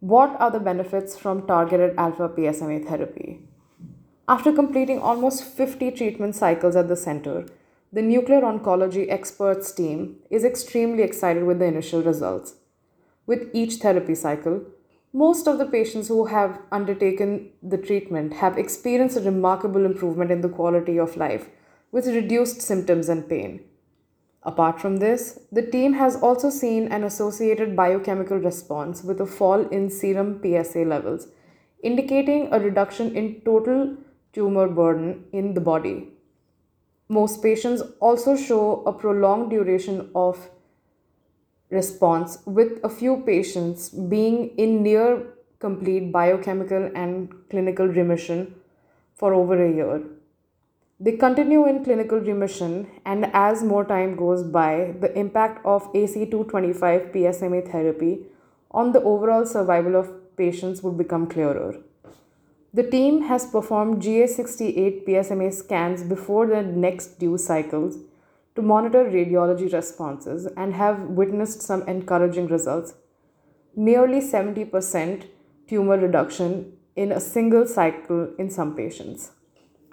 What are the benefits from targeted alpha PSMA therapy? After completing almost 50 treatment cycles at the center, the nuclear oncology experts team is extremely excited with the initial results. With each therapy cycle, most of the patients who have undertaken the treatment have experienced a remarkable improvement in the quality of life with reduced symptoms and pain. Apart from this, the team has also seen an associated biochemical response with a fall in serum PSA levels, indicating a reduction in total tumor burden in the body. Most patients also show a prolonged duration of response, with a few patients being in near complete biochemical and clinical remission for over a year. They continue in clinical remission, and as more time goes by, the impact of AC225 PSMA therapy on the overall survival of patients would become clearer. The team has performed GA68 PSMA scans before the next due cycles to monitor radiology responses and have witnessed some encouraging results. Nearly 70% tumor reduction in a single cycle in some patients.